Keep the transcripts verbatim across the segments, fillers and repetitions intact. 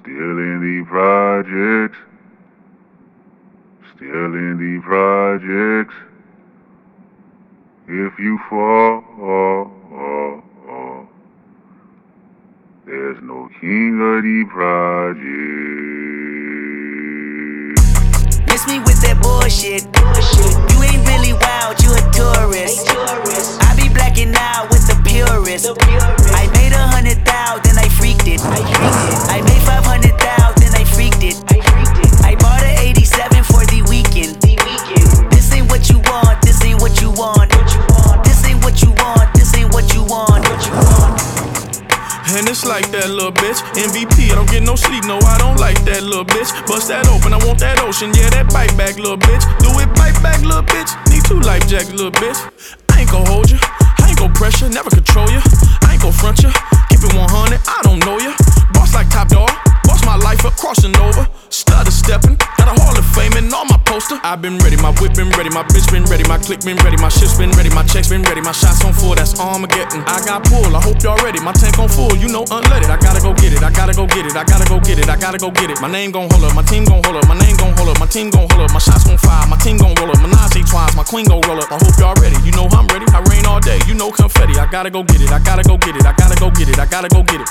Still in the projects. Still in the projects. If you fall, there's no king of the projects. Miss me with that bullshit. bullshit. You ain't really wild, you a tourist. tourist. I be blacking out with the purist. The purist. I made a hundred thousand, then I freaked it. I freaked it. I made five hundred thousand, then I freaked it. I freaked it. I bought an eighty-seven for the weekend. The weekend. This ain't what you want. This ain't what you want. What you want. This ain't what you want. This ain't what you want. What you want. And it's like that little bitch. M V P, I don't get no sleep, no, I don't like that little bitch. Bust that open, I want that ocean, yeah, that bite back, little bitch. Do it, bite back, little bitch. Need two life jackets, little bitch. I ain't gon' hold you, I ain't gon' pressure, never control you. I ain't gon' front you, keep it one hundred, I don't know you. Boss like Top Dog, boss my life up, crossing over. Stutter stepping, got a Hall of Fame and all my poster. I been ready, my whip been ready, my bitch been ready, my click been ready, my shit's been ready, my checks been ready, my shots on full, that's Armageddon. I got pull, I hope y'all ready, my tank on full, you know unleaded. I gotta go get it, I gotta go get it, I gotta go get it, I gotta go get it. My name gon' hold up, my team gon' hold up, my name gon' hold up, my team gon' hold up, my shots gon' fire, my team gon' roll up, Menage a trois, my queen gon' roll up. I hope y'all ready, you know I'm ready, I rain all day, you know confetti. I gotta go get it, I gotta go get it, I gotta go get it, I gotta go get it.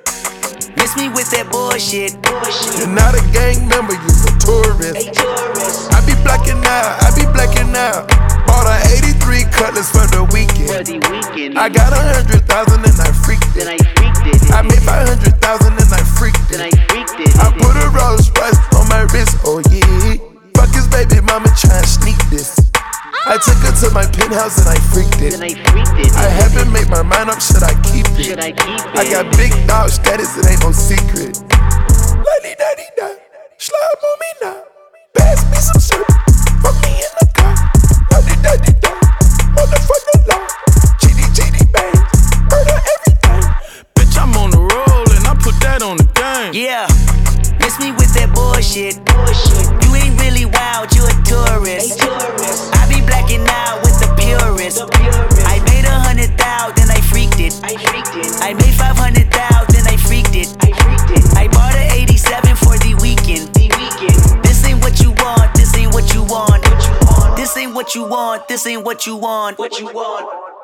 Miss me with that bullshit. bullshit. You're not a gang member, you're a tourist. A tourist. I be blacking out, I be blacking out. Bought an eighty-three Cutlass for the weekend. For the weekend. I got a hundred thousand and I freaked it. Then I freaked it. I made five hundred thousand and I freaked it. Then I freaked it. I put a Rolls Royce on my wrist, oh yeah. Fuck his baby mama tryna sneak this. I took her to my penthouse and I freaked it. Then I freaked it. I haven't made my mind up, should I keep it? Should I keep it? I got big dog status, it ain't no secret. Lady daddy da, slime on me now. Pass me some syrup, fuck me in the car. Lady daddy da, motherfucker law. G D G D bang, murder everything. Bitch, I'm on the roll and I put that on the game. Yeah, miss me with that bullshit. bullshit. You ain't really wild, you a tourist. A tourist. I be blacking out with the purist. The purist. I made a hundred thousand, then I freaked it. I freaked it. I made five hundred thousand, then I freaked it. I freaked it. I bought an eighty-seven for the weekend. The weekend. This ain't what you want. This ain't what you want. What you want. This ain't what you want. This ain't what you want. What you want.